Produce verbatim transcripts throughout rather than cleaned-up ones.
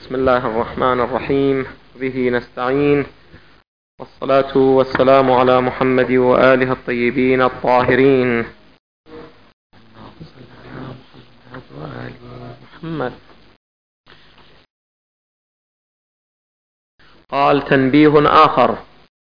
بسم الله الرحمن الرحيم، به نستعين، والصلاة والسلام على محمد وآله الطيبين الطاهرين. محمد. قال: تنبيه آخر: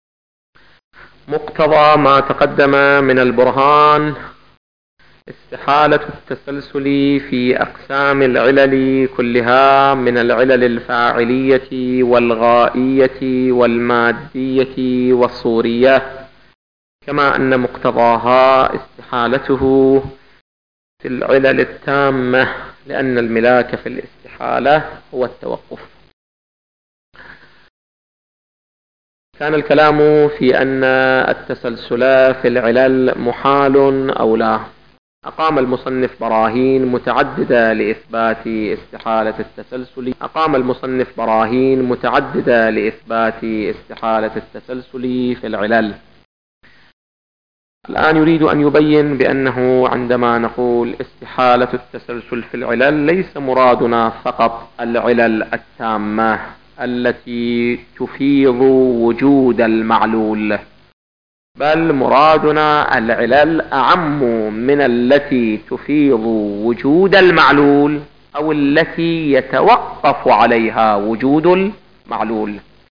مقتضى ما تقدم من البرهان استحالة التسلسل في أقسام العلل كلها من العلل الفاعلية والغائية والمادية والصورية، كما أن مقتضاها استحالته في العلل التامة، لأن الملاك في الاستحالة هو التوقف. كان الكلام في أن التسلسل في العلل محال أو لا. أقام المصنف براهين متعددة لإثبات استحالة التسلسل أقام المصنف براهين متعددة لإثبات استحالة التسلسل في العلل. الآن يريد أن يبين بأنه عندما نقول استحالة التسلسل في العلل ليس مرادنا فقط العلل التامة التي تفيض وجود المعلول، بل مرادنا العلل أعم من التي تفيض وجود المعلول أو التي يتوقف عليها وجود المعلول.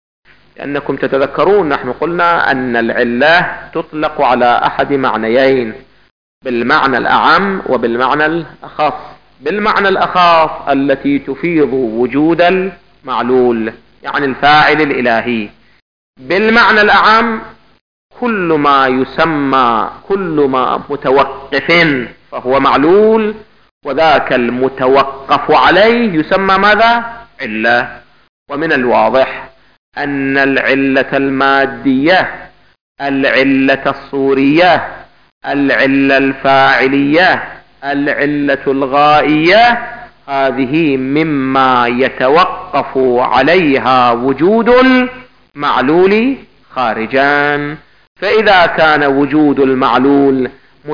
لأنكم تتذكرون نحن قلنا أن العلة تطلق على أحد معنيين، بالمعنى الأعم وبالمعنى الأخص. بالمعنى الأخص التي تفيض وجود المعلول، يعني الفاعل الإلهي. بالمعنى الأعم كل ما يسمى كل ما متوقف فهو معلول، وذاك المتوقف عليه يسمى ماذا؟ علة. ومن الواضح أن العلة المادية، العلة الصورية، العلة الفاعلية، العلة الغائية، هذه مما يتوقف عليها وجود المعلول خارجان. فإذا كان وجود المعلول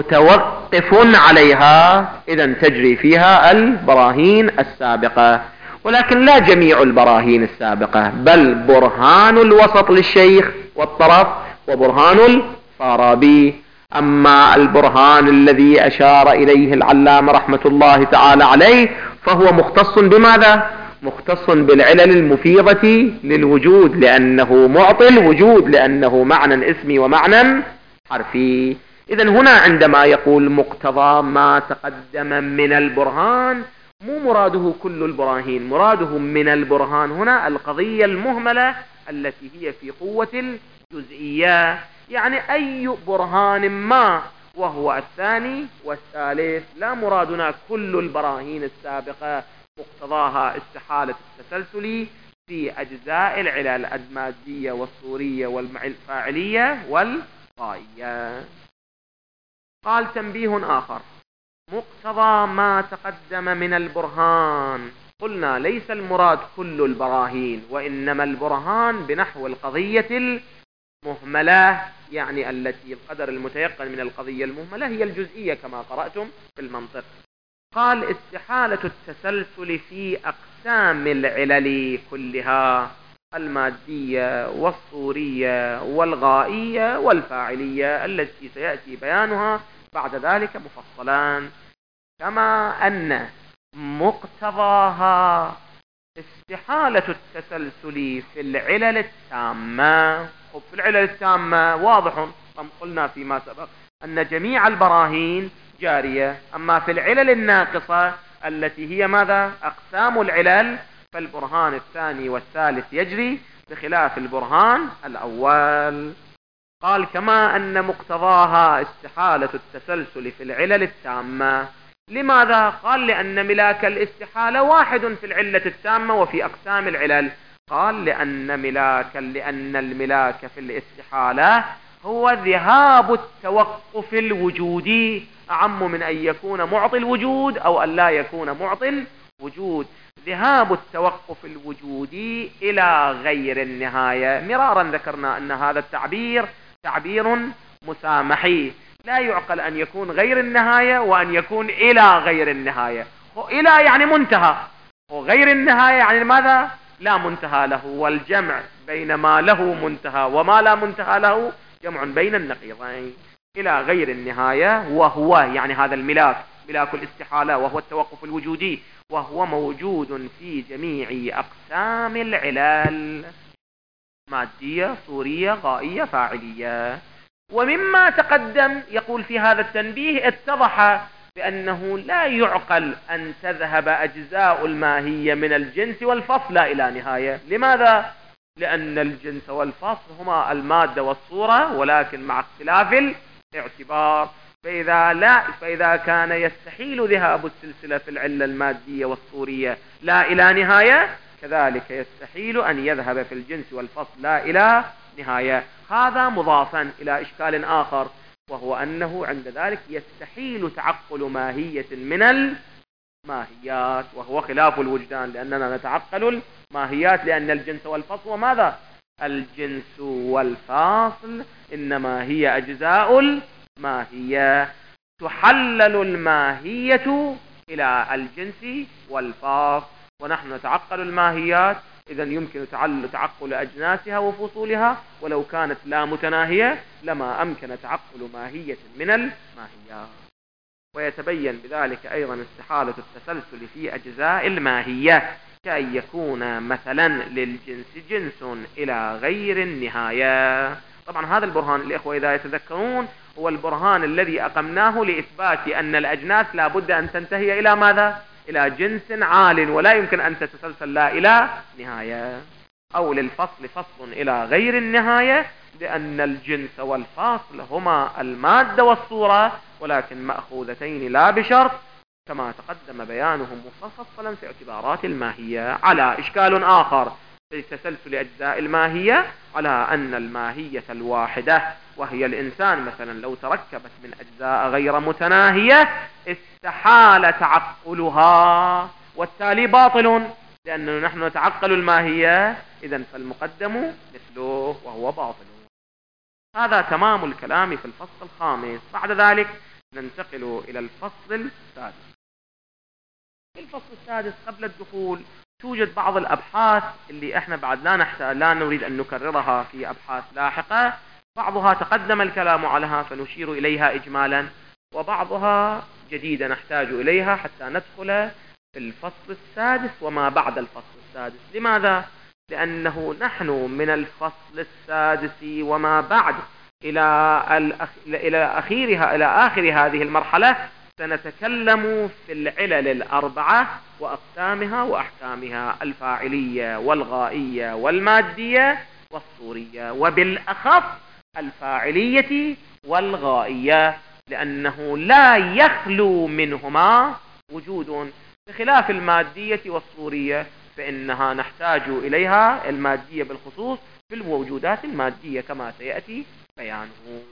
متوقف عليها إذن تجري فيها البراهين السابقة، ولكن لا جميع البراهين السابقة، بل برهان الوسط للشيخ والطرف وبرهان الفارابي. أما البرهان الذي أشار إليه العلامة رحمة الله تعالى عليه فهو مختص بماذا؟ مختص بالعلل المفيضة للوجود، لأنه معطي الوجود، لأنه معنى اسمي ومعنى حرفي. إذن هنا عندما يقول مقتضى ما تقدم من البرهان، مو مراده كل البراهين، مراده من البرهان هنا القضية المهملة التي هي في قوة الجزئية، يعني أي برهان ما، وهو الثاني والثالث. لا مرادنا كل البراهين السابقة مقتضاها استحالة التسلسل في أجزاء العلل المادية والصورية والفاعلية والغائية. قال: تنبيه آخر: مقتضى ما تقدم من البرهان. قلنا ليس المراد كل البراهين، وإنما البرهان بنحو القضية المهملة، يعني التي القدر المتيقن من القضية المهملة هي الجزئية كما قرأتم في المنطق. قال: استحالة التسلسل في أقسام العلل كلها، المادية والصورية والغائية والفاعلية، التي سيأتي بيانها بعد ذلك مفصلا. كما أن مقتضاها استحالة التسلسل في العلل التامة. في العلل التامة واضح، قلنا فيما سبق أن جميع البراهين جارية. أما في العلل الناقصة التي هي ماذا؟ أقسام العلل، فالبرهان الثاني والثالث يجري بخلاف البرهان الأول. قال: كما أن مقتضاها استحالة التسلسل في العلل التامة. لماذا؟ قال: لأن ملاك الاستحالة واحد في العلة التامة وفي أقسام العلل. قال: لأن ملاك لأن الملاك في الاستحالة هو ذهاب التوقف الوجودي، أعم من أن يكون معطي الوجود أو أن لا يكون معطي الوجود. ذهاب التوقف الوجودي إلى غير النهاية. مرارا ذكرنا أن هذا التعبير تعبير مسامحي، لا يعقل أن يكون غير النهاية وأن يكون إلى غير النهاية. إلى يعني منتهى، وغير النهاية يعني ماذا؟ لا منتهى له، والجمع بين ما له منتهى وما لا منتهى له جمع بين النقيضين. إلى غير النهاية، وهو يعني هذا الملاك، ملاك الاستحالة، وهو التوقف الوجودي، وهو موجود في جميع أقسام العلل: مادية، صورية، غائية، فاعلية. ومما تقدم يقول في هذا التنبيه اتضح بأنه لا يعقل أن تذهب أجزاء الماهية من الجنس والفصل إلى نهاية. لماذا؟ لأن الجنس والفصل هما المادة والصورة، ولكن مع اختلاف الاعتبار. فإذا, لا فإذا كان يستحيل ذهاب السلسلة في العلة المادية والصورية لا إلى نهاية، كذلك يستحيل أن يذهب في الجنس والفصل لا إلى نهاية. هذا مضافا إلى إشكال آخر، وهو أنه عند ذلك يستحيل تعقل ماهية من الماهيات، وهو خلاف الوجدان، لأننا نتعقل الماهيات لأن الجنس والفصل وماذا؟ الجنس والفاصل إنما هي أجزاء الماهية. تحلل الماهية إلى الجنس والفاصل، ونحن نتعقل الماهيات، إذا يمكن تعقل أجناسها وفصولها، ولو كانت لا متناهية لما أمكن تعقل ماهية من الماهيات. ويتبين بذلك أيضا استحالة التسلسل في أجزاء الماهية، كأن يكون مثلا للجنس جنس إلى غير النهاية. طبعا هذا البرهان الإخوة إذا يتذكرون هو البرهان الذي أقمناه لإثبات أن الأجناس لا بد أن تنتهي إلى ماذا؟ إلى جنس عال، ولا يمكن أن تتسلسل لا إلى نهاية. أو للفصل فصل إلى غير النهاية، لأن الجنس والفاصل هما المادة والصورة، ولكن مأخوذتين لا بشرط، كما تقدم بيانهم مفصلا في اعتبارات الماهية. على إشكال آخر في تسلسل أجزاء الماهية، على أن الماهية الواحدة وهي الإنسان مثلا لو تركبت من أجزاء غير متناهية استحال تعقلها، والتالي باطل، لأننا نحن نتعقل الماهية، إذن فالمقدم مثله وهو باطل. هذا تمام الكلام في الفصل الخامس. بعد ذلك ننتقل إلى الفصل السادس. في الفصل السادس قبل الدخول توجد بعض الأبحاث اللي احنا بعد لا نحتاج لا نريد أن نكررها في أبحاث لاحقة، بعضها تقدم الكلام عليها فنشير إليها إجمالا، وبعضها جديدة نحتاج إليها حتى ندخل في الفصل السادس وما بعد الفصل السادس. لماذا؟ لأنه نحن من الفصل السادس وما بعد إلى الأخ... إلى أخيرها إلى آخر هذه المرحلة سنتكلم في العلل الأربعة وأقسامها وأحكامها: الفاعلية والغائية والمادية والصورية، وبالأخص الفاعلية والغائية، لأنه لا يخلو منهما وجود، بخلاف المادية والصورية فإنها نحتاج إليها المادية بالخصوص في الموجودات المادية كما سيأتي بيانه.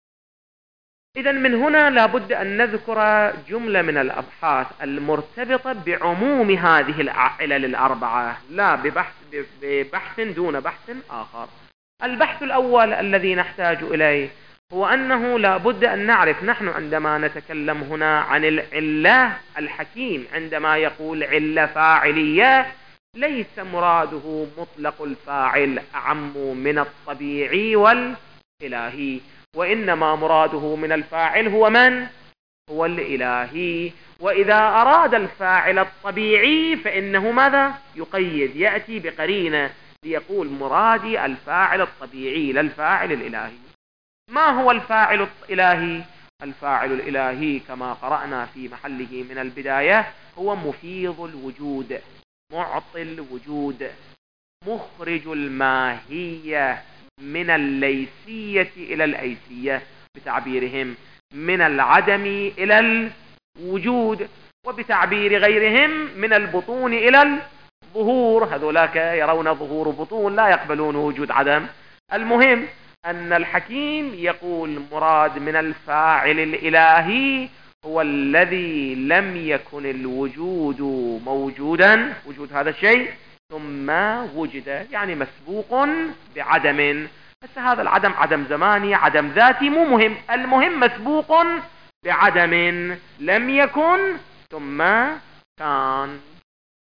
إذن من هنا لابد أن نذكر جملة من الأبحاث المرتبطة بعموم هذه العلل الأربعة، لا ببحث, ببحث دون بحث آخر. البحث الأول الذي نحتاج إليه هو أنه لابد أن نعرف، نحن عندما نتكلم هنا عن العلة، الحكيم عندما يقول علة فاعلية ليس مراده مطلق الفاعل أعم من الطبيعي والإلهي، وإنما مراده من الفاعل هو من؟ هو الإلهي. وإذا أراد الفاعل الطبيعي فإنه ماذا؟ يقيد، يأتي بقرينة ليقول مرادي الفاعل الطبيعي لا الفاعل الإلهي. ما هو الفاعل الإلهي؟ الفاعل الإلهي كما قرأنا في محله من البداية هو مفيض الوجود، معطي الوجود، مخرج الماهية من الليسية إلى الأيسية، بتعبيرهم من العدم إلى الوجود، وبتعبير غيرهم من البطون إلى الظهور. هذولاك يرون ظهور بطون لا يقبلون وجود عدم. المهم أن الحكيم يقول مراد من الفاعل الإلهي هو الذي لم يكن الوجود موجودا، وجود هذا الشيء ثم وجد، يعني مسبوق بعدم. بس هذا العدم عدم زماني، عدم ذاتي، مو مهم، المهم مسبوق بعدم لم يكن ثم كان.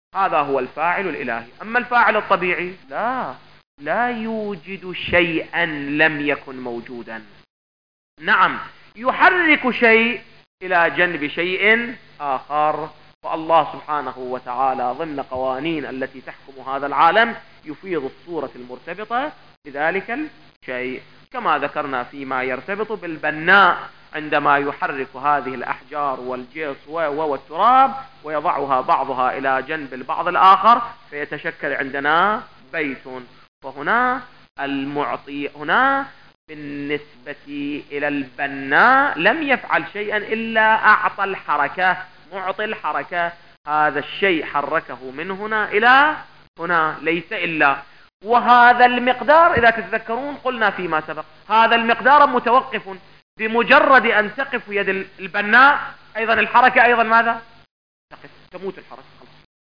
هذا هو الفاعل الإلهي. أما الفاعل الطبيعي لا لا يوجد شيئا لم يكن موجودا. نعم يحرك شيء إلى جنب شيء آخر، فالله سبحانه وتعالى ضمن قوانين التي تحكم هذا العالم يفيض الصورة المرتبطة بذلك الشيء، كما ذكرنا فيما يرتبط بالبناء عندما يحرك هذه الأحجار والجص والتراب ويضعها بعضها إلى جنب البعض الآخر فيتشكل عندنا بيت. فهنا المعطي هنا بالنسبة إلى البناء لم يفعل شيئا إلا أعطى الحركة، معطي الحركة، هذا الشيء حركه من هنا إلى هنا ليس إلا. وهذا المقدار إذا تتذكرون قلنا فيما سبق هذا المقدار متوقف، بمجرد أن تقف يد البناء أيضا الحركة أيضا ماذا؟ تقف، تموت الحركة خلاص.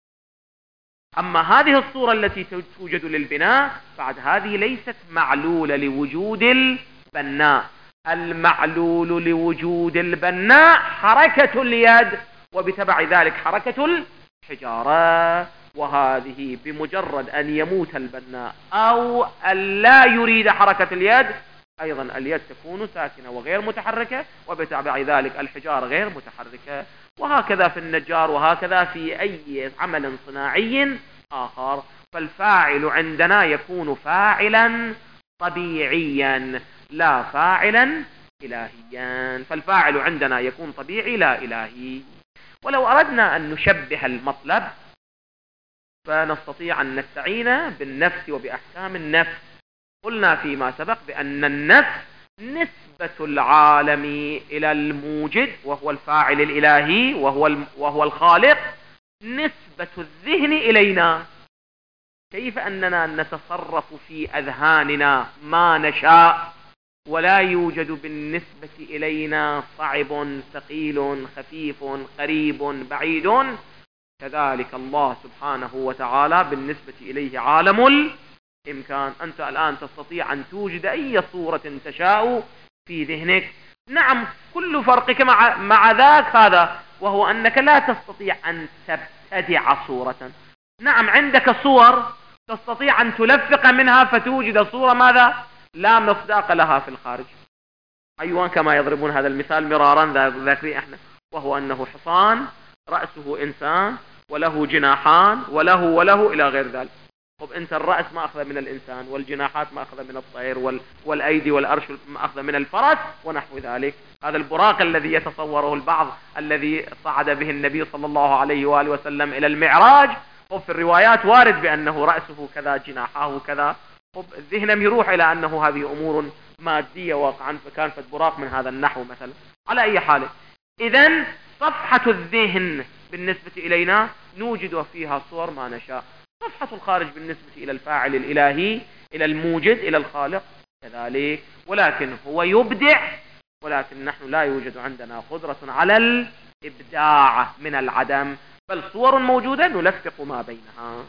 أما هذه الصورة التي توجد للبناء بعد هذه ليست معلولة لوجود البناء، المعلول لوجود البناء حركة اليد وبتبع ذلك حركة الحجارة، وهذه بمجرد أن يموت البناء أو أن لا يريد حركة اليد أيضا اليد تكون ساكنة وغير متحركة، وبتبع ذلك الحجارة غير متحركة، وهكذا في النجار وهكذا في أي عمل صناعي آخر. فالفاعل عندنا يكون فاعلا طبيعيا لا فاعلا إلهيا، فالفاعل عندنا يكون طبيعي لا إلهي. ولو أردنا أن نشبه المطلب فنستطيع أن نستعين بالنفس وبأحكام النفس. قلنا فيما سبق بأن النفس نسبة العالم إلى الموجد وهو الفاعل الإلهي وهو وهو الخالق، نسبة الذهن إلينا، كيف أننا نتصرف في أذهاننا ما نشاء ولا يوجد بالنسبة إلينا صعب ثقيل خفيف قريب بعيد، كذلك الله سبحانه وتعالى بالنسبة إليه عالم الإمكان. أنت الآن تستطيع أن توجد أي صورة تشاء في ذهنك، نعم كل فرقك مع, مع ذاك هذا وهو أنك لا تستطيع أن تبتدع صورة. نعم عندك صور تستطيع أن تلفق منها فتوجد صورة ماذا؟ لا مصداق لها في الخارج. أيوان كما يضربون هذا المثال مرارا ذاكري احنا، وهو أنه حصان رأسه إنسان وله جناحان وله وله إلى غير ذلك. طب أنت الرأس ما أخذ من الإنسان والجناحات ما أخذ من الطير وال... والأيدي والأرش ما أخذ من الفرس ونحو ذلك. هذا البراق الذي يتصوره البعض الذي صعد به النبي صلى الله عليه وآله وسلم إلى المعراج، وفي الروايات وارد بأنه رأسه كذا جناحاه كذا، الذهن يروح إلى أنه هذه أمور مادية واقعا، فكان فالبراق من هذا النحو مثلا. على أي حال إذن صفحة الذهن بالنسبة إلينا نوجد فيها صور ما نشاء، صفحة الخارج بالنسبة إلى الفاعل الإلهي إلى الموجد إلى الخالق كذلك، ولكن هو يبدع، ولكن نحن لا يوجد عندنا قدرة على الإبداع من العدم، بل صور موجودة نلفق ما بينها.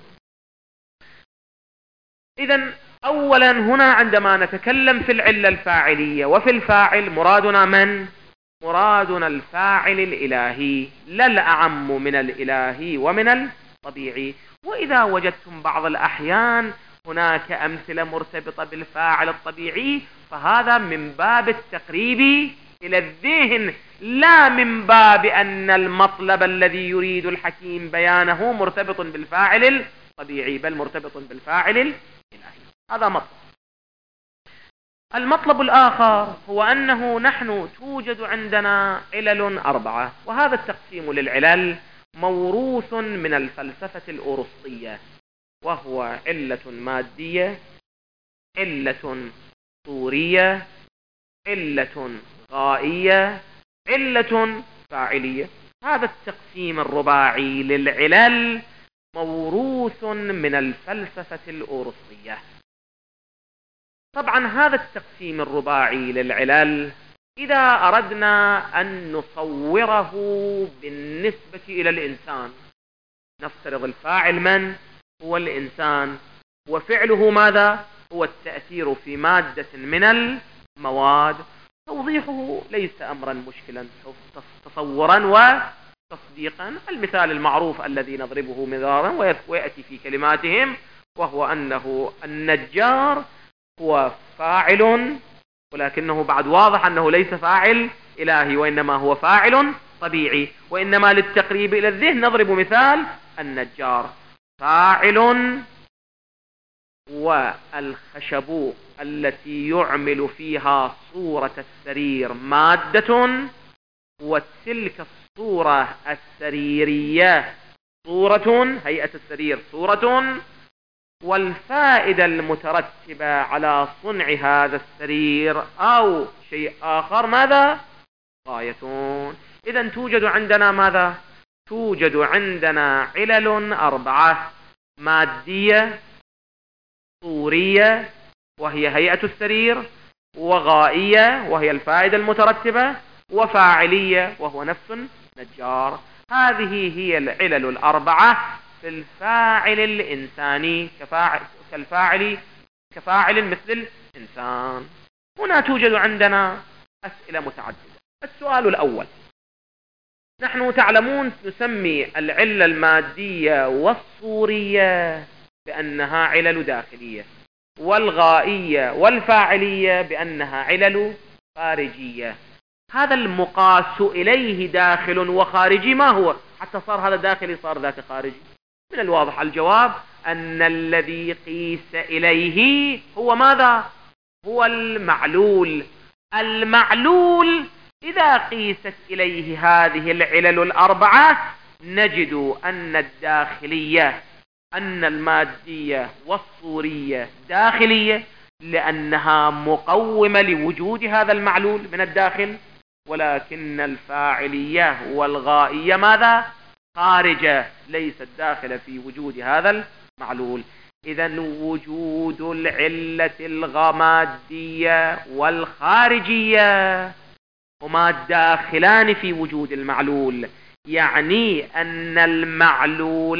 إذن أولا هنا عندما نتكلم في العلة الفاعلية وفي الفاعل مرادنا من؟ مرادنا الفاعل الإلهي، لا الأعم من الإلهي ومن الطبيعي. وإذا وجدتم بعض الأحيان هناك أمثلة مرتبطة بالفاعل الطبيعي فهذا من باب التقريب إلى الذهن، لا من باب أن المطلب الذي يريد الحكيم بيانه مرتبط بالفاعل الطبيعي، بل مرتبط بالفاعل الإلهي. هذا مطلب. المطلب الآخر هو أنه نحن توجد عندنا علل أربعة، وهذا التقسيم للعلل موروث من الفلسفة الأرسطية، وهو علة مادية، علة صورية، علة غائية، علة فاعلية. هذا التقسيم الرباعي للعلل موروث من الفلسفة الأرسطية. طبعا هذا التقسيم الرباعي للعلل إذا أردنا أن نصوره بالنسبة إلى الإنسان، نفترض الفاعل من؟ هو الإنسان، وفعله ماذا؟ هو التأثير في مادة من المواد. توضيحه ليس أمرا مشكلا تصورا تصديقا. المثال المعروف الذي نضربه مرارا ويأتي في كلماتهم، وهو أنه النجار هو فاعل، ولكنه بعد واضح أنه ليس فاعل إلهي، وإنما هو فاعل طبيعي. وإنما للتقريب إلى الذهن نضرب مثال النجار فاعل، والخشب التي يعمل فيها صورة السرير مادة، وتلك الصورة السريرية صورة، هيئة السرير صورة، والفائدة المترتبة على صنع هذا السرير أو شيء آخر ماذا؟ غاية. إذن توجد عندنا ماذا؟ توجد عندنا علل أربعة: مادية، صورية وهي هيئة السرير، وغائية وهي الفائدة المترتبة، وفاعلية وهو نفس النجار. هذه هي العلل الأربعة في الفاعل الإنساني، كفاعل كالفاعل كفاعل مثل الإنسان. هنا توجد عندنا أسئلة متعددة. السؤال الأول: نحن تعلمون نسمي العلة المادية والصورية بأنها علل داخلية، والغائية والفاعلية بأنها علل خارجية. هذا المقاس إليه داخل وخارجي ما هو؟ حتى صار هذا داخلي صار ذاك خارجي. من الواضح الجواب أن الذي قيس إليه هو ماذا؟ هو المعلول. المعلول إذا قيست إليه هذه العلل الأربعة نجد أن الداخلية، أن المادية والصورية داخلية لأنها مقومة لوجود هذا المعلول من الداخل، ولكن الفاعلية والغائية ماذا؟ خارجة، ليست داخلة في وجود هذا المعلول. إذن وجود العلة الغمادية والخارجية هما داخلان في وجود المعلول، يعني أن المعلول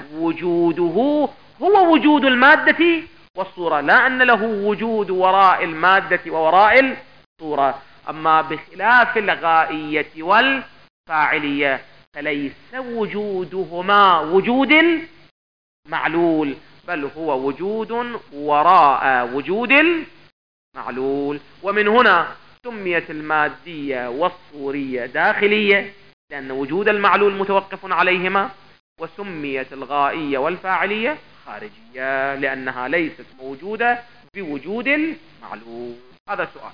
وجوده هو وجود المادة والصورة، لا أن له وجود وراء المادة ووراء الصورة. أما بخلاف الغائية والفاعلية فليس وجودهما وجود المعلول، بل هو وجود وراء وجود المعلول. ومن هنا سميت المادية والصورية داخلية لأن وجود المعلول متوقف عليهما، وسميت الغائية والفاعلية خارجية لأنها ليست موجودة بوجود المعلول. هذا سؤال.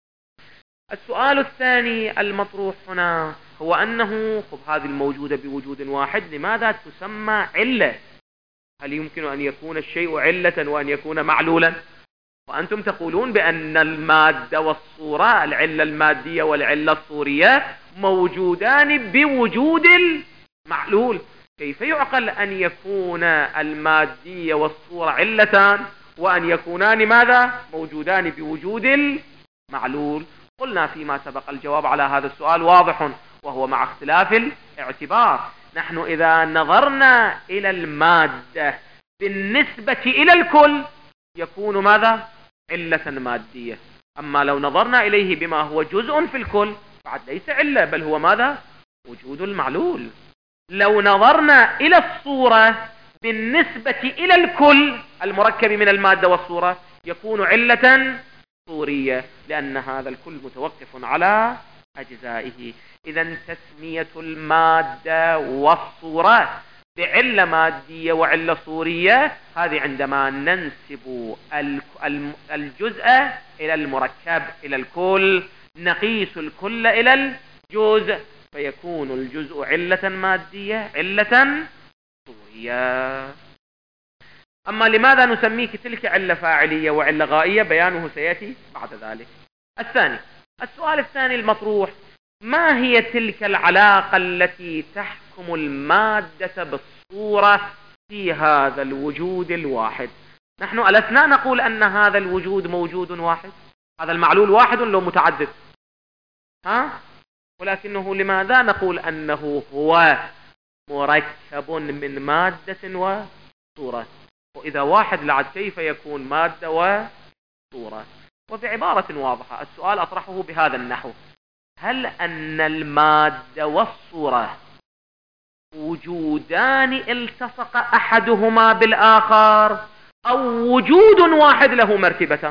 السؤال الثاني المطروح هنا هو أنه خب هذه الموجودة بوجود واحد لماذا تسمى علة؟ هل يمكن أن يكون الشيء علة وأن يكون معلولا؟ وأنتم تقولون بأن المادة والصورة، العلة المادية والعلة الصورية موجودان بوجود المعلول. كيف يعقل أن يكون المادية والصورة علتان وأن يكونان ماذا؟ موجودان بوجود المعلول. قلنا فيما سبق الجواب على هذا السؤال واضح، وهو مع اختلاف الاعتبار. نحن إذا نظرنا إلى المادة بالنسبة إلى الكل يكون ماذا؟ علة مادية. أما لو نظرنا إليه بما هو جزء في الكل بعد ليس علة، بل هو ماذا؟ وجود المعلول. لو نظرنا إلى الصورة بالنسبة إلى الكل المركب من المادة والصورة يكون علة صورية لأن هذا الكل متوقف على أجزائه. إذن تسمية المادة والصورة بعلة مادية وعلة صورية هذه عندما ننسب الجزء إلى المركب إلى الكل، نقيس الكل إلى الجزء فيكون الجزء علة مادية علة صورية. أما لماذا نسميك تلك علة فاعلية وعلة غائية بيانه سيأتي بعد ذلك. الثاني، السؤال الثاني المطروح: ما هي تلك العلاقة التي تحكم المادة بالصورة في هذا الوجود الواحد؟ نحن ألسنا نقول أن هذا الوجود موجود واحد؟ هذا المعلول واحد لو متعدد؟ ها؟ ولكنه لماذا نقول أنه هو مركب من مادة وصورة؟ وإذا واحد لعد كيف يكون مادة وصورة؟ وبعبارة واضحة السؤال أطرحه بهذا النحو: هل أن المادة والصورة وجودان التصق أحدهما بالآخر أو وجود واحد له مرتبتان؟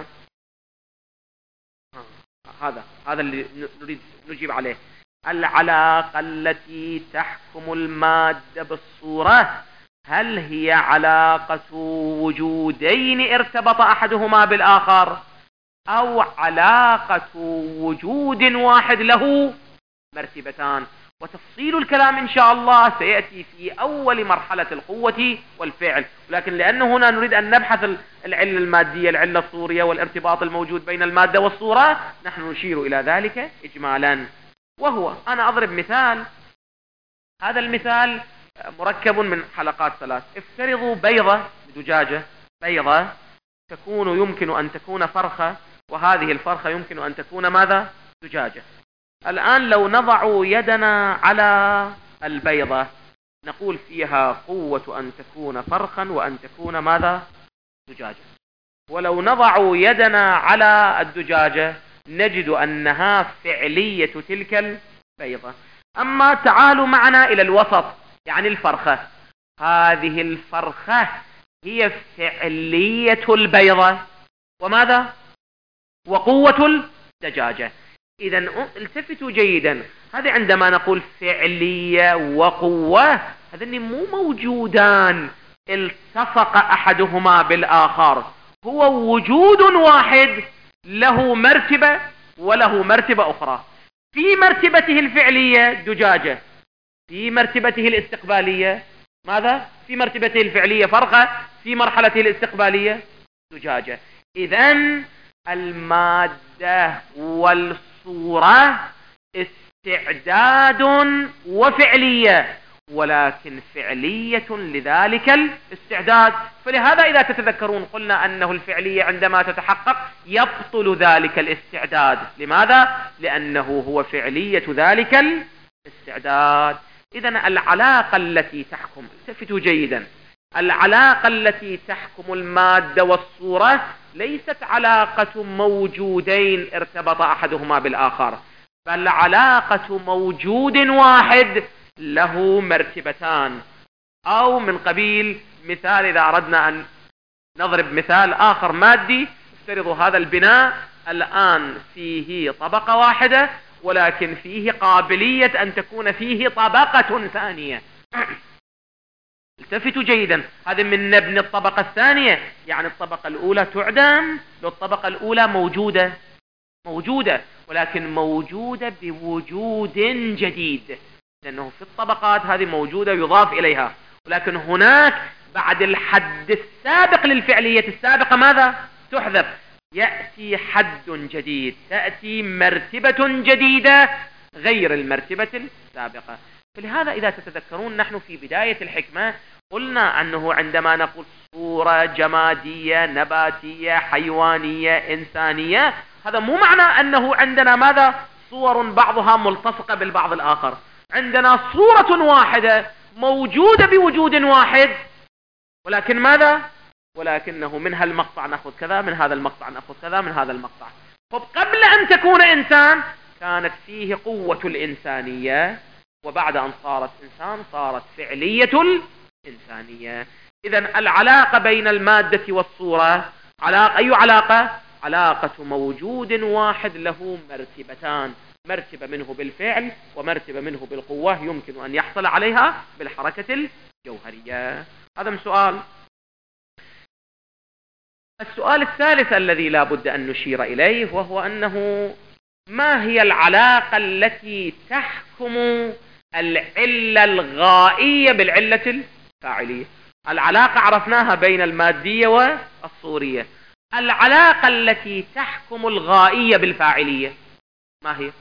هذا هذا اللي نريد نجيب عليه. العلاقة التي تحكم المادة بالصورة هل هي علاقة وجودين ارتبط أحدهما بالآخر أو علاقة وجود واحد له مرتبتان؟ وتفصيل الكلام إن شاء الله سيأتي في أول مرحلة القوة والفعل، لكن لأنه هنا نريد أن نبحث العلة المادية، العلة الصورية والارتباط الموجود بين المادة والصورة، نحن نشير إلى ذلك إجمالا. وهو أنا أضرب مثال، هذا المثال مركب من حلقات ثلاث. افترضوا بيضة دجاجة، بيضة تكون يمكن أن تكون فرخة، وهذه الفرخة يمكن أن تكون ماذا؟ دجاجة. الآن لو نضع يدنا على البيضة نقول فيها قوة أن تكون فرخا وأن تكون ماذا؟ دجاجة. ولو نضع يدنا على الدجاجة نجد أنها فعلية تلك البيضة. أما تعالوا معنا إلى الوسط، يعني الفرخة، هذه الفرخة هي فعلية البيضة وماذا؟ وقوة الدجاجة. إذا التفتوا جيدا، هذه عندما نقول فعلية وقوة هذين مو موجودان التصق أحدهما بالآخر، هو وجود واحد له مرتبة وله مرتبة أخرى. في مرتبته الفعلية دجاجة، في مرتبته الاستقبالية ماذا؟ في مرتبته الفعلية فرخة، في مرحلته الاستقبالية دجاجة. إذن المادة والصورة استعداد وفعلية، ولكن فعلية لذلك الاستعداد. فلهذا إذا تتذكرون قلنا أنه الفعلية عندما تتحقق يبطل ذلك الاستعداد. لماذا؟ لأنه هو فعلية ذلك الاستعداد. إذن العلاقة التي تحكم، التفتوا جيدا، العلاقة التي تحكم المادة والصورة ليست علاقة موجودين ارتبط أحدهما بالآخر، بل علاقة موجود واحد له مرتبتان. أو من قبيل مثال، إذا أردنا أن نضرب مثال آخر مادي، افترضوا هذا البناء الآن فيه طبقة واحدة، ولكن فيه قابلية أن تكون فيه طبقة ثانية. التفتوا جيدا، هذا من نبني الطبقة الثانية، يعني الطبقة الأولى تعدم لو الطبقة الأولى موجودة موجودة ولكن موجودة بوجود جديد، لأنه في الطبقات هذه موجودة يضاف إليها، ولكن هناك بعد الحد السابق للفعلية السابقة ماذا؟ تحذف، يأتي حد جديد، تأتي مرتبة جديدة غير المرتبة السابقة. فلهذا إذا تتذكرون نحن في بداية الحكمة قلنا أنه عندما نقول صورة جمادية نباتية حيوانية إنسانية، هذا مو معنى أنه عندنا ماذا؟ صور بعضها ملتصقة بالبعض الآخر. عندنا صورة واحدة موجودة بوجود واحد، ولكن ماذا؟ ولكنه من هالمقطع نأخذ كذا، من هذا المقطع نأخذ كذا، من هذا المقطع. طب قبل أن تكون إنسان كانت فيه قوة الإنسانية، وبعد أن صارت إنسان صارت فعلية الإنسانية. إذن العلاقة بين المادة والصورة علاقة، أي علاقة؟ علاقة موجود واحد له مرتبتان، مرتبة منه بالفعل ومرتبة منه بالقوة، يمكن أن يحصل عليها بالحركة الجوهرية. هذا من سؤال. السؤال الثالث الذي لا بد أن نشير إليه، وهو أنه ما هي العلاقة التي تحكم العلة الغائية بالعلة الفاعلية؟ العلاقة عرفناها بين المادية والصورية. العلاقة التي تحكم الغائية بالفاعلية ما هي؟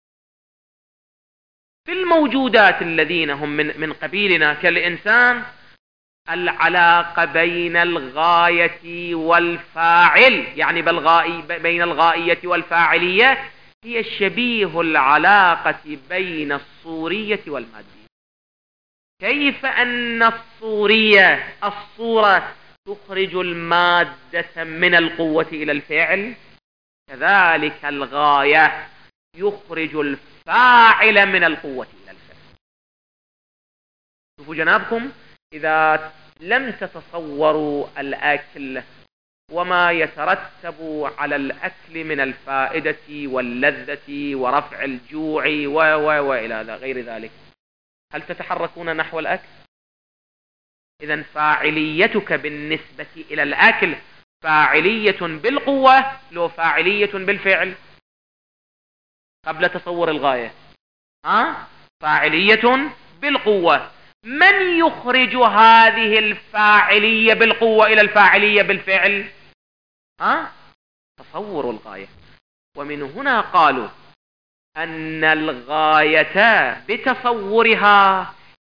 في الموجودات الذين هم من, من قبيلنا كالإنسان، العلاقة بين الغاية والفاعل، يعني بالغائي بين الغائية والفاعلية، هي شبيه العلاقة بين الصورية والمادية. كيف أن الصورية الصورة تخرج المادة من القوة إلى الفعل، كذلك الغاية يخرج الفاعل من القوة إلى الفعل. شوفوا جنابكم، إذا لم تتصوروا الأكل وما يترتب على الأكل من الفائدة واللذة ورفع الجوع و و وإلى غير ذلك، هل تتحركون نحو الأكل؟ إذن فاعليتك بالنسبة إلى الأكل فاعلية بالقوة لو فاعلية بالفعل قبل تصور الغاية؟ ها؟ فاعلية بالقوة. من يخرج هذه الفاعلية بالقوة إلى الفاعلية بالفعل؟ ها؟ تصور الغاية. ومن هنا قالوا أن الغاية بتصورها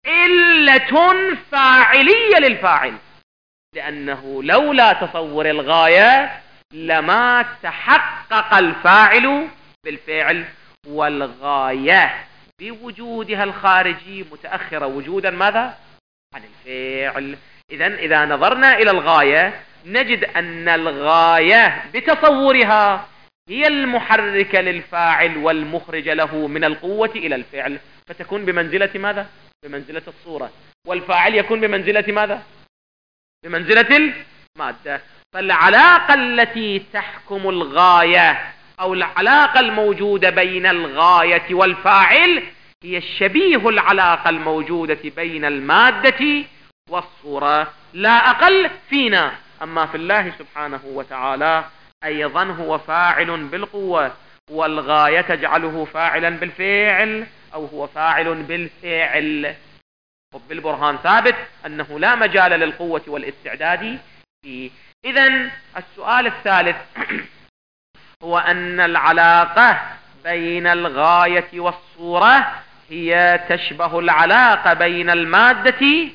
علة فاعلية للفاعل، لأنه لولا تصور الغاية لما تحقق الفاعل بالفعل، والغاية بوجودها الخارجي متأخرة وجودا ماذا؟ عن الفعل. إذن إذا نظرنا إلى الغاية نجد أن الغاية بتصورها هي المحركة للفاعل والمخرج له من القوة إلى الفعل، فتكون بمنزلة ماذا؟ بمنزلة الصورة. والفاعل يكون بمنزلة ماذا؟ بمنزلة المادة. فالعلاقة التي تحكم الغاية أو العلاقة الموجودة بين الغاية والفاعل هي الشبيه العلاقة الموجودة بين المادة والصورة، لا أقل فينا. أما في الله سبحانه وتعالى أيضا هو فاعل بالقوة، والغاية تجعله فاعلا بالفعل أو هو فاعل بالفعل. وبالبرهان ثابت أنه لا مجال للقوة والاستعداد فيه. إذن السؤال الثالث هو أن العلاقة بين الغاية والصورة هي تشبه العلاقة بين المادة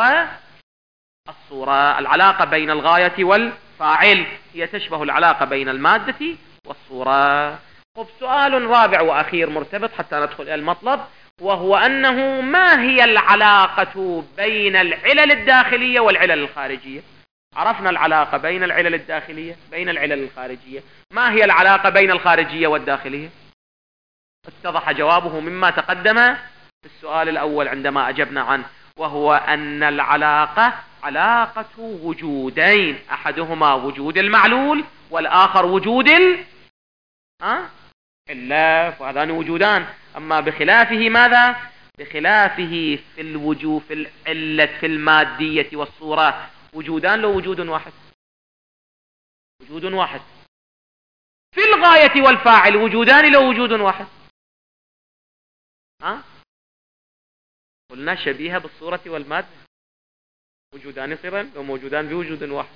والصورة. العلاقة بين الغاية والفاعل هي تشبه العلاقة بين المادة والصورة. سؤال رابع وأخير مرتبط حتى ندخل إلى المطلب، وهو أنه ما هي العلاقة بين العلل الداخلية والعلل الخارجية؟ عرفنا العلاقة بين العلل الداخلية بين العلل الخارجية، ما هي العلاقة بين الخارجية والداخلية؟ اتضح جوابه مما تقدم في السؤال الأول عندما أجبنا عنه، وهو أن العلاقة علاقة وجودين، أحدهما وجود المعلول والآخر وجود ال ها؟ إلا فهذان وجودان. أما بخلافه ماذا؟ بخلافه في الوجود في العلة في المادية والصورة وجودان لو وجود واحد، وجود واحد. في الغاية والفاعل وجودان لو وجود واحد. ها؟ قلنا شبيهة بالصورة والمادة، وجودان صرا لو موجودان بوجود واحد.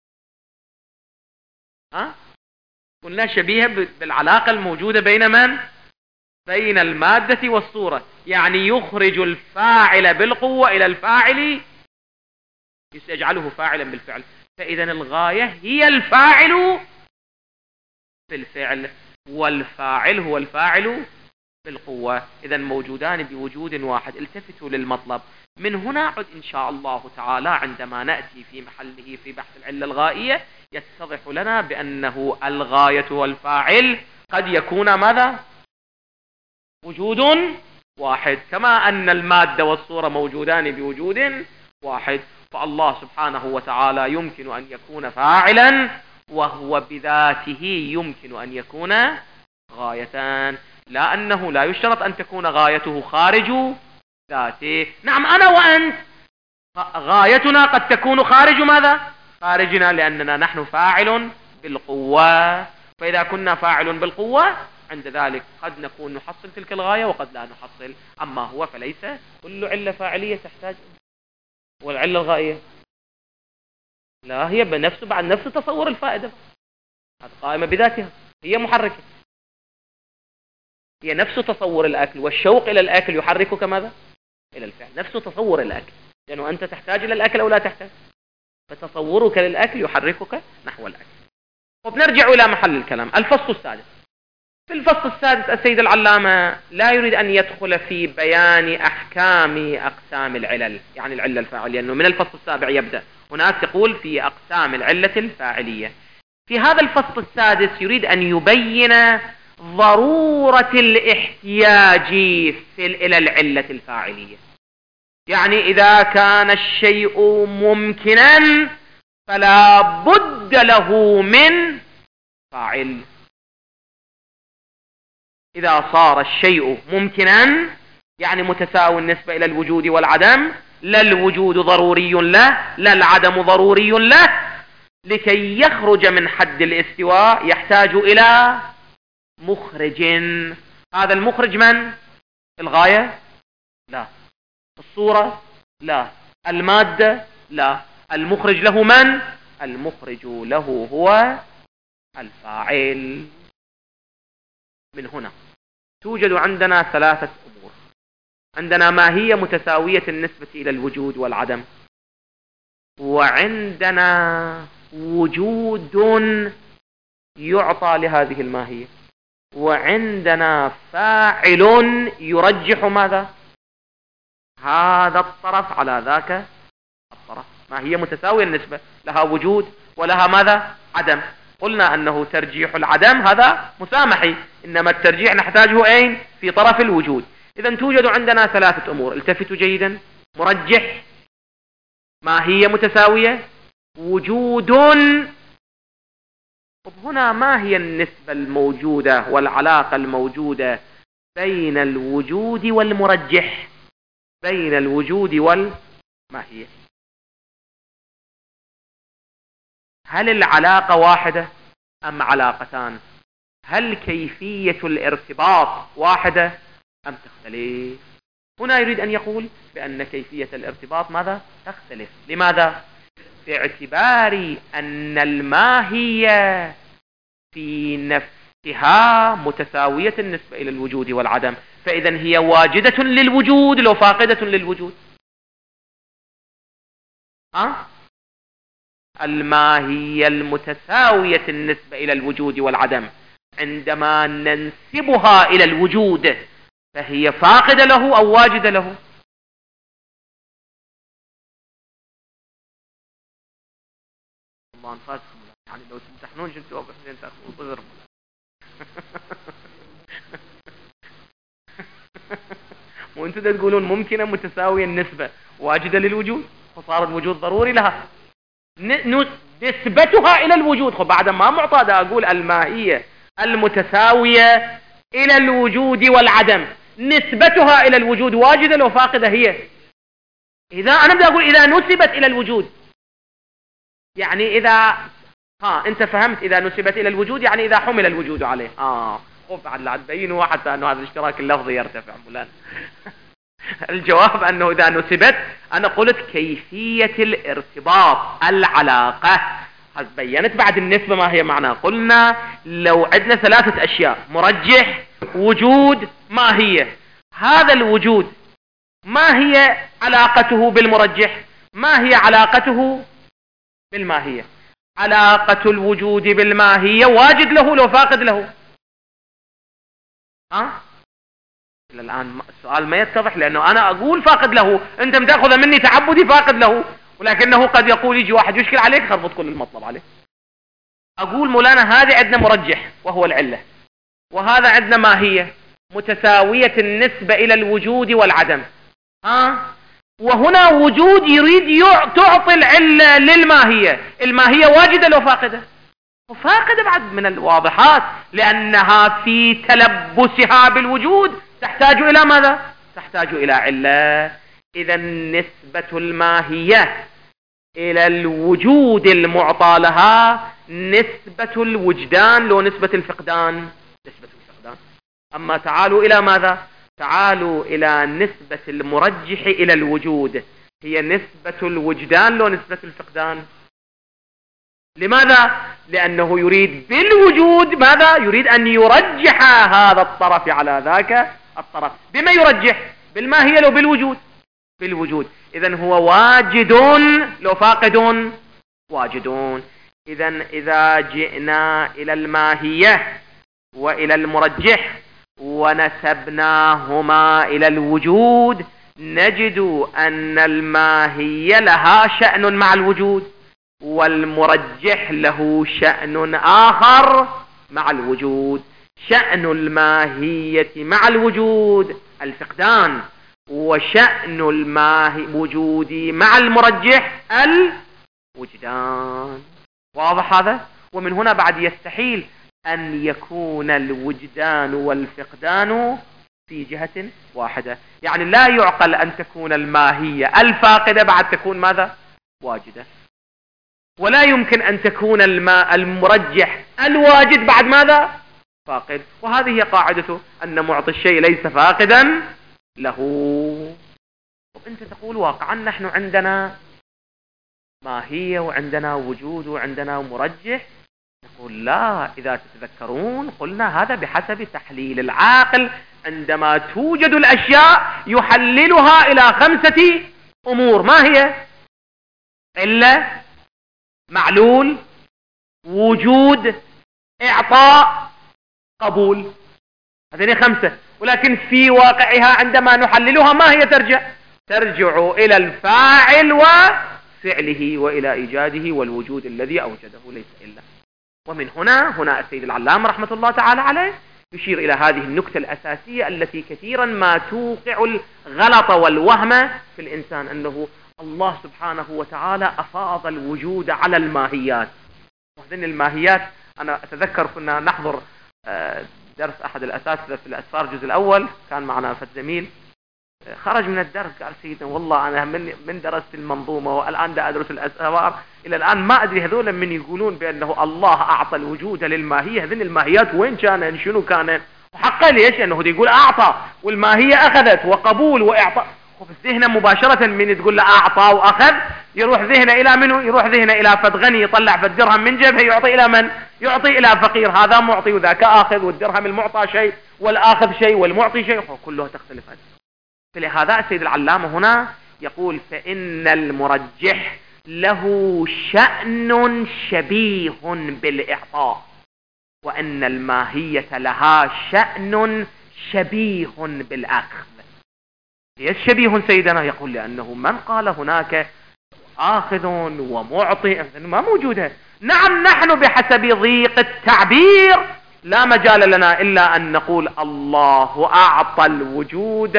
ها؟ قلنا شبيهة بالعلاقة الموجودة بين من؟ بين المادة والصورة، يعني يخرج الفاعل بالقوة إلى الفاعل يجعله فاعلا بالفعل. فإذا الغاية هي الفاعل بالفعل، والفاعل هو الفاعل بالقوة. إذا موجودان بوجود واحد. التفتوا للمطلب. من هنا عد إن شاء الله تعالى عندما نأتي في محله في بحث العلة الغائية يتضح لنا بأنه الغاية والفاعل قد يكون ماذا؟ وجود واحد، كما أن المادة والصورة موجودان بوجود واحد. فالله سبحانه وتعالى يمكن أن يكون فاعلا وهو بذاته يمكن أن يكون غايتان، لا أنه لا يشترط أن تكون غايته خارج ذاته. نعم أنا وأنت غايتنا قد تكون خارج ماذا؟ خارجنا، لأننا نحن فاعل بالقوة. فإذا كنا فاعل بالقوة عند ذلك قد نكون نحصل تلك الغاية وقد لا نحصل. أما هو فليس كل علة فاعلية تحتاج. والعلة الغائية لا، هي بنفس بعد نفس تصور الفائدة، هذه قائمة بذاتها، هي محركة، هي نفس تصور الأكل، والشوق إلى الأكل يحركك ماذا؟ إلى الفعل. نفس تصور الأكل، لأنه أنت تحتاج إلى الأكل أو لا تحتاج، فتصورك للأكل يحركك نحو الأكل. وبنرجع إلى محل الكلام. الفصل السادس. في الفصل السادس السيد العلامة لا يريد أن يدخل في بيان أحكام أقسام العلل، يعني العلة الفاعلية، لأنه من الفصل السابع يبدأ. هناك تقول في أقسام العلة الفاعلية. في هذا الفصل السادس يريد أن يبين ضرورة الاحتياج في إلى العلة الفاعلية. يعني إذا كان الشيء ممكنا فلا بد له من فاعل. إذا صار الشيء ممكنا يعني متساوي النسبة إلى الوجود والعدم، لا الوجود ضروري له لا العدم ضروري له، لكي يخرج من حد الاستواء يحتاج إلى مخرج. هذا المخرج من؟ الغاية؟ لا. الصورة؟ لا. المادة؟ لا. المخرج له من؟ المخرج له هو الفاعل. من هنا توجد عندنا ثلاثة أمور. عندنا ماهية متساوية النسبة إلى الوجود والعدم، وعندنا وجود يعطى لهذه الماهية، وعندنا فاعل يرجح ماذا؟ هذا الطرف على ذاك الطرف. ماهية متساوية النسبة، لها وجود ولها ماذا؟ عدم. قلنا أنه ترجيح العدم هذا مسامحي، إنما الترجيح نحتاجه أين؟ في طرف الوجود. إذا توجد عندنا ثلاثة أمور، التفتوا جيدا: مرجح، ماهية متساوية، وجود. هنا ما هي النسبة الموجودة والعلاقة الموجودة بين الوجود والمرجح، بين الوجود والماهية؟ هل العلاقة واحدة أم علاقتان؟ هل كيفية الارتباط واحدة أم تختلف؟ هنا يريد أن يقول بأن كيفية الارتباط ماذا؟ تختلف. لماذا؟ باعتبار أن الماهية في نفسها متساوية النسبة إلى الوجود والعدم، فإذا هي واجدة للوجود لو فاقدة للوجود. أه؟ الماهية المتساوية النسبة إلى الوجود والعدم عندما ننسبها إلى الوجود فهي فاقدة له أو واجدة له؟ الله انفاسكم، يعني لو تمتحنون شنتوا بحسين تأخذوا بذر. وانتوا تقولون ممكنة متساوية النسبة واجدة للوجود، وصار الوجود ضروري لها، نسبتها إلى الوجود. خب بعد ما معطى أقول الماهية المتساوية إلى الوجود والعدم نسبتها إلى الوجود واجدة لو فاقدة هي؟ إذا أنا بدي أقول إذا نسبت إلى الوجود، يعني إذا ها أنت فهمت إذا نسبت إلى الوجود يعني إذا حمل الوجود عليه. آه خب بعد لا تبينوا حتى أنه هذا الاشتراك اللفظي يرتفع فلان. الجواب أنه إذا نسبت، أنا قلت كيفية الارتباط العلاقة بينت بعد النسبة ما هي معناها. قلنا لو عندنا ثلاثة أشياء: مرجح، وجود، ماهية. هذا الوجود ما هي علاقته بالمرجح؟ ما هي علاقته بالماهية؟ علاقة الوجود بالماهية واجد له لو فاقد له؟ ها؟ أه؟ الآن السؤال ما يتضح، لأنه أنا أقول فاقد له، أنت بتأخذ مني تعبدي فاقد له، ولكنه قد يقول يجي واحد يشكل عليك خربط كل المطلب عليه. أقول مولانا هذا عندنا مرجح وهو العلة، وهذا عندنا ماهية متساوية النسبة إلى الوجود والعدم. ها أه؟ وهنا وجود يريد تعطي العلة للماهية، الماهية واجدة لو فاقدة؟ وفاقدة بعد من الواضحات، لأنها في تلبسها بالوجود تحتاج إلى ماذا؟ تحتاج إلى علة. إذا نسبة الماهية إلى الوجود المعطى لها نسبة الوجدان لو نسبة الفقدان؟ نسبة الفقدان. أما تعالوا إلى ماذا؟ تعالوا إلى نسبة المرجح إلى الوجود، هي نسبة الوجدان لو نسبة الفقدان. لماذا؟ لأنه يريد بالوجود ماذا؟ يريد أن يرجح هذا الطرف على ذاك الطرف. بما يرجح؟ بالماهية لو بالوجود؟ بالوجود. إذن هو واجد لو فاقد؟ واجدون. إذن إذا جئنا إلى الماهية وإلى المرجح ونسبناهما إلى الوجود نجد أن الماهية لها شأن مع الوجود، والمرجح له شأن آخر مع الوجود. شأن الماهية مع الوجود الفقدان، وشأن الماهي وجودي مع المرجح الوجدان. واضح هذا؟ ومن هنا بعد يستحيل أن يكون الوجدان والفقدان في جهة واحدة، يعني لا يعقل أن تكون الماهية الفاقدة بعد تكون ماذا؟ واجدة، ولا يمكن أن تكون الماء المرجح الواجد بعد ماذا؟ فاقد. وهذه هي قاعدته، أن معطي الشيء ليس فاقدا له. وأنت تقول واقعا نحن عندنا ماهية وعندنا وجود وعندنا مرجح. نقول لا، إذا تتذكرون قلنا هذا بحسب تحليل العاقل، عندما توجد الأشياء يحللها إلى خمسة أمور. ما هي؟ علة، معلول، وجود، إعطاء، قبول. هذين خمسة، ولكن في واقعها عندما نحللها ما هي ترجع؟ ترجع إلى الفاعل وفعله وإلى إيجاده والوجود الذي أوجده، ليس إلا. ومن هنا هنا السيد العلامة رحمة الله تعالى عليه يشير إلى هذه النكتة الأساسية التي كثيرا ما توقع الغلط والوهم في الإنسان، أنه الله سبحانه وتعالى أفاض الوجود على الماهيات. وهذين الماهيات أنا أتذكر كنا نحضر درس أحد الأساتذة في الأسفار الجزء الأول، كان معنا فد زميل، خرج من الدرس قال سيدنا والله أنا من من درست المنظومة والآن دا أدرس الأسفار، إلى الآن ما أدري هذول من يقولون بأنه الله أعطى الوجود للماهية، هذين الماهيات وين كانن؟ شنو كانن؟ وحقا ليش؟ أنه دي يقول أعطى والماهية أخذت وقبول وإعطاء. خب الذهن مباشرة من تقول له أعطى وأخذ يروح ذهنه إلى منه؟ يروح ذهنه إلى فد غني يطلع فد درهم من جبهه يعطي إلى من؟ يعطي إلى فقير. هذا معطي وذاك آخذ، والدرهم المعطى شيء والآخذ شيء والمعطي شيء، كلها تختلف. فلهذا السيد العلامة هنا يقول فإن المرجح له شأن شبيه بالإعطاء، وأن الماهية لها شأن شبيه بالأخذ. ليش شبيه سيدنا؟ يقول لأنه من قال هناك آخذ ومعطي ما موجودة. نعم نحن بحسب ضيق التعبير لا مجال لنا إلا أن نقول الله أعطى الوجود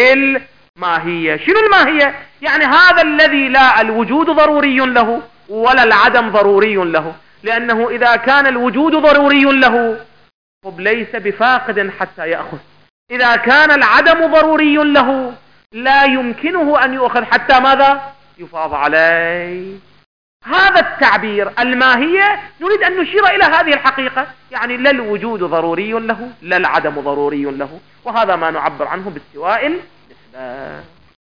للماهية. شنو الماهية؟ يعني هذا الذي لا الوجود ضروري له ولا العدم ضروري له، لأنه إذا كان الوجود ضروري له طب ليس بفاقد حتى يأخذ، إذا كان العدم ضروري له لا يمكنه أن يؤخذ حتى ماذا؟ يفاض عليه. هذا التعبير الماهية نريد أن نشير إلى هذه الحقيقة، يعني لا الوجود ضروري له لا العدم ضروري له، وهذا ما نعبر عنه باستواء النسبة.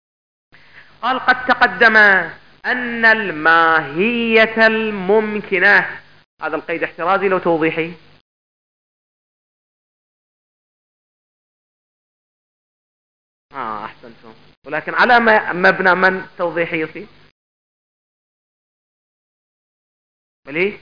قال قد تقدم أن الماهية الممكنة، هذا القيد احترازي لو توضيحي. آه أحسنتم، ولكن على مبنى من توضيحي يصير؟ بلي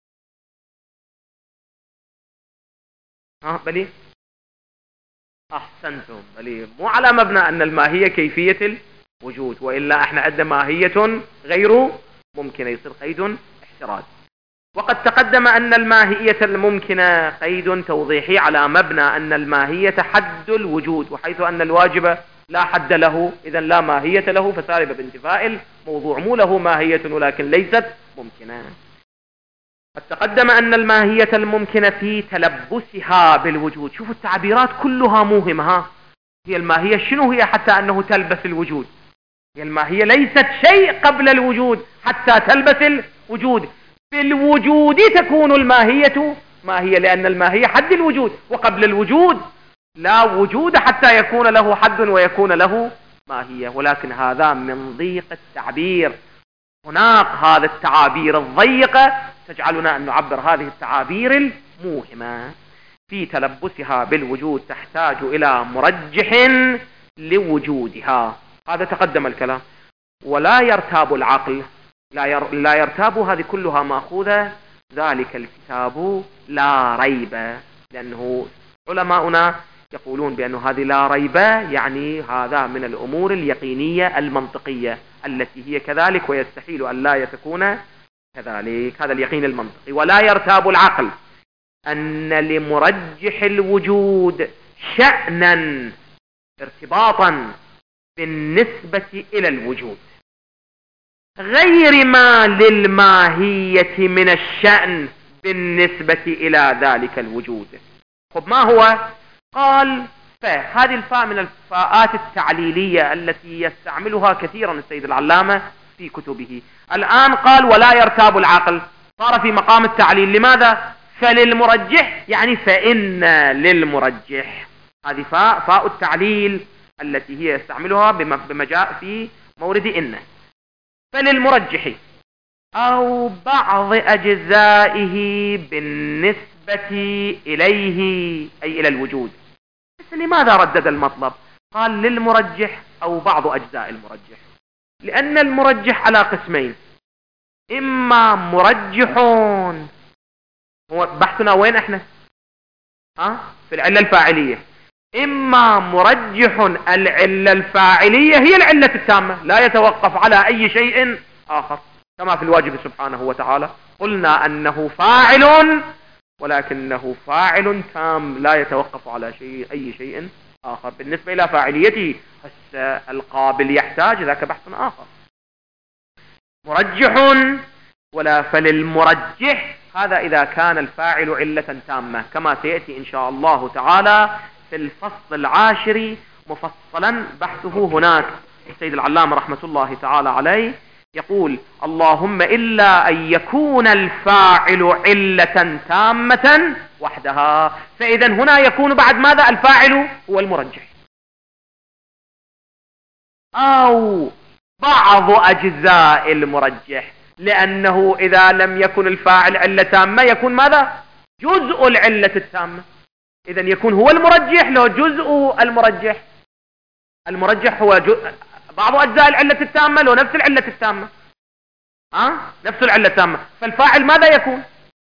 اه بلي احسنتم، بلي مو على مبنى ان الماهية كيفية الوجود، وإلا احنا عندنا ماهية غير ممكنة، يصير قيد احتراز. وقد تقدم ان الماهية الممكنة قيد توضيحي على مبنى ان الماهية حد الوجود، وحيث ان الواجب لا حد له اذا لا ماهية له، فسالب بانتفاء الموضوع، مو له ماهية ولكن ليست ممكنة. قد تقدم أن الماهية الممكنة في تلبسها بالوجود. شوفوا التعبيرات كلها موهمة. هي الماهية شنو هي حتى أنه تلبس الوجود؟ هي الماهية ليست شيء قبل الوجود حتى تلبس الوجود. في الوجود تكون الماهية ماهية، لأن الماهية حد الوجود، وقبل الوجود لا وجود حتى يكون له حد ويكون له ماهية. ولكن هذا من ضيق التعبير. هناك هذا التعابير الضيقة تجعلنا أن نعبر هذه التعابير الموهمة. في تلبسها بالوجود تحتاج إلى مرجح لوجودها، هذا تقدم الكلام. ولا يرتاب العقل، لا, ير... لا يرتاب، هذه كلها مأخوذة ذلك الكتاب لا ريب، لأنه علماؤنا يقولون بأن هذه لا ريب يعني هذا من الأمور اليقينية المنطقية التي هي كذلك ويستحيل أن لا تكون كذلك، هذا اليقين المنطقي. ولا يرتاب العقل أن لمرجح الوجود شأنا ارتباطا بالنسبة إلى الوجود، غير ما للماهية من الشأن بالنسبة إلى ذلك الوجود. خب ما هو؟ قال فهذه الفاء من الفاءات التعليلية التي يستعملها كثيرا السيد العلامة في كتبه. الآن قال ولا يرتاب العقل، صار في مقام التعليل. لماذا؟ فللمرجح يعني فإن للمرجح، هذه فاء فاء التعليل التي هي يستعملها بمجاء في مورد إن. فللمرجح أو بعض أجزائه بالنسبة إليه أي إلى الوجود. بس لماذا ردد المطلب؟ قال للمرجح أو بعض أجزاء المرجح، لأن المرجح على قسمين: إما مرجحون، هو بحثنا وين احنا؟ ها؟ في العلة الفاعلية. إما مرجح العلة الفاعلية هي العلة التامة، لا يتوقف على أي شيء آخر، كما في الواجب سبحانه وتعالى قلنا أنه فاعل ولكنه فاعل تام لا يتوقف على شيء أي شيء آخر. بالنسبة إلى فاعليته القابل يحتاج ذاك بحث آخر. مرجح ولا فللمرجح هذا إذا كان الفاعل علة تامة، كما سيأتي إن شاء الله تعالى في الفصل العاشر مفصلا بحثه هناك. السيد العلامة رحمة الله تعالى عليه يقول: اللهم إلا أن يكون الفاعل علة تامة وحدها، فإذا هنا يكون بعد ماذا؟ الفاعل هو المرجح، أو بعض أجزاء المرجح، لأنه إذا لم يكن الفاعل علة تامة يكون ماذا؟ جزء العلة التامة، إذا يكون هو المرجح له جزء المرجح. المرجح هو جزء بعض أجزاء العلة التامة له نفس العلة التامة، ها؟ أه؟ نفس العلة التامة، فالفاعل ماذا يكون؟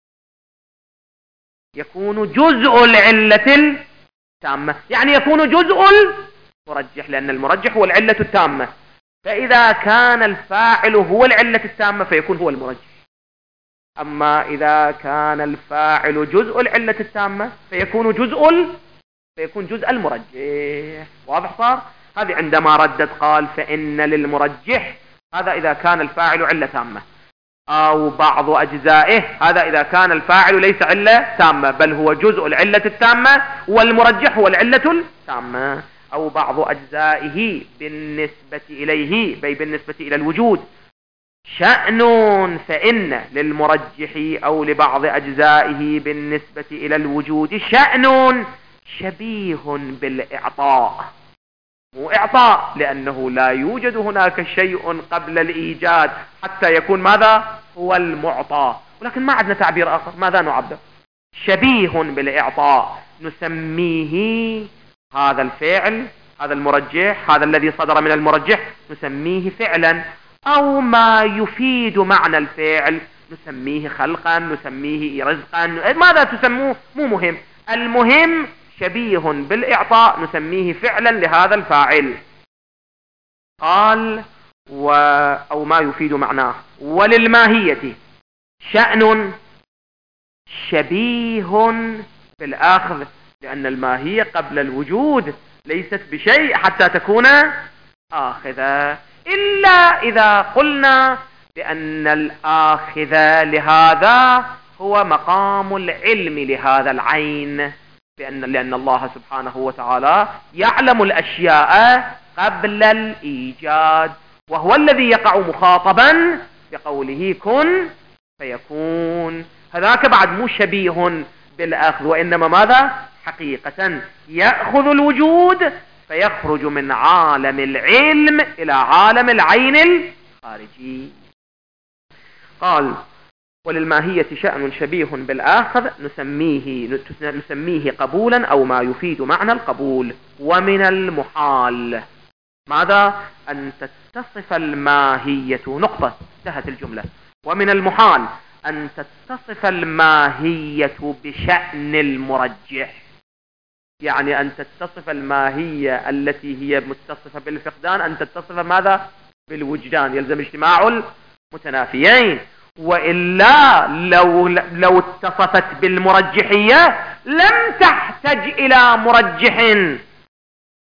يكون جزء العلة التامة، يعني يكون جزء المرجح، لأن المرجح هو العلة التامة. فإذا كان الفاعل هو العلة التامة فيكون هو المرجح، أما إذا كان الفاعل جزء العلة التامة فيكون جزء فيكون جزء المرجح. واضح صار؟ هذه عندما ردد قال فإن للمرجح، هذا إذا كان الفاعل علة تامة، أو بعض أجزائه، هذا إذا كان الفاعل ليس علة تامة بل هو جزء العلة التامة والمرجح هو العلة التامة، أو بعض أجزائه بالنسبة إليه بي بالنسبة إلى الوجود شأن، فإن للمرجح أو لبعض أجزائه بالنسبة إلى الوجود شأن شبيه بالإعطاء. مو إعطاء، لأنه لا يوجد هناك شيء قبل الإيجاد حتى يكون ماذا؟ هو المعطى، ولكن ما عندنا تعبير آخر. ماذا نعبر؟ شبيه بالإعطاء، نسميه هذا الفعل، هذا المرجح، هذا الذي صدر من المرجح نسميه فعلا، أو ما يفيد معنى الفعل نسميه خلقا، نسميه رزقا، ماذا تسموه مو مهم، المهم شبيه بالإعطاء نسميه فعلا لهذا الفاعل. قال و... أو ما يفيد معناه. وللماهية شأن شبيه بالآخذ، لأن الماهية قبل الوجود ليست بشيء حتى تكون آخذة، إلا إذا قلنا بأن الآخذ لهذا هو مقام العلم لهذا العين، لأن, لأن الله سبحانه وتعالى يعلم الأشياء قبل الإيجاد، وهو الذي يقع مخاطبا بقوله كن فيكون. هذاك بعد مو شبيه بالأخذ، وإنما ماذا؟ حقيقة يأخذ الوجود فيخرج من عالم العلم إلى عالم العين الخارجي. قال وللماهية شأن شبيه بالآخذ نسميه, نسميه قبولا أو ما يفيد معنى القبول. ومن المحال ماذا؟ أن تتصف الماهية نقطة، انتهت الجملة. ومن المحال أن تتصف الماهية بشأن المرجح، يعني أن تتصف الماهية التي هي متصفة بالفقدان أن تتصف ماذا؟ بالوجدان، يلزم اجتماع المتنافيين، وإلا لو, لو اتصفت بالمرجحية لم تحتج إلى مرجح،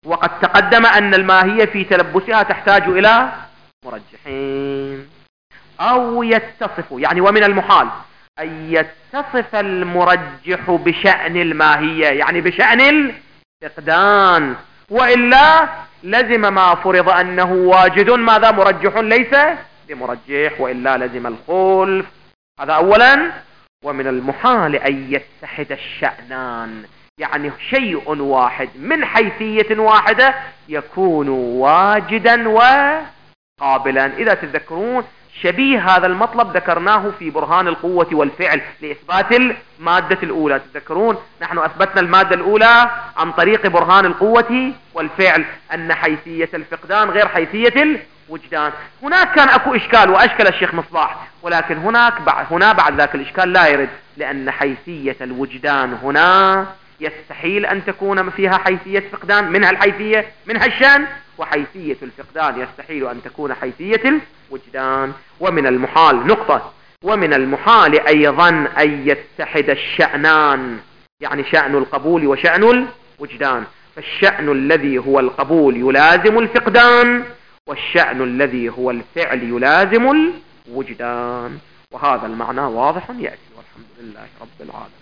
وقد تقدم أن الماهية في تلبسها تحتاج إلى مرجحين. أو يتصف، يعني ومن المحال أن يتصف المرجح بشأن الماهية، يعني بشأن الفقدان، وإلا لزم ما فرض أنه واجد ماذا مرجح ليس بمرجح، وإلا لزم الخلف. هذا أولا. ومن المحال أن يتحد الشأنان، يعني شيء واحد من حيثية واحدة يكون واجدا وقابلا. إذا تذكرون شبيه هذا المطلب ذكرناه في برهان القوة والفعل لإثبات المادة الأولى. تذكرون نحن أثبتنا المادة الأولى عن طريق برهان القوة والفعل أن حيثية الفقدان غير حيثية الوجدان. هناك كان أكو إشكال وأشكل الشيخ مصباح، ولكن هناك بعد هنا بعد ذاك الإشكال لا يرد، لأن حيثية الوجدان هنا يستحيل أن تكون فيها حيثية فقدان، منها الحيثية منها الشأن، وحيثية الفقدان يستحيل أن تكون حيثية الوجدان. ومن المحال نقطة ومن المحال أيضا أن يتحد الشأنان، يعني شأن القبول وشأن الوجدان. فالشأن الذي هو القبول يلازم الفقدان، والشأن الذي هو الفعل يلازم الوجدان. وهذا المعنى واضح يأتي، والحمد لله رب العالمين.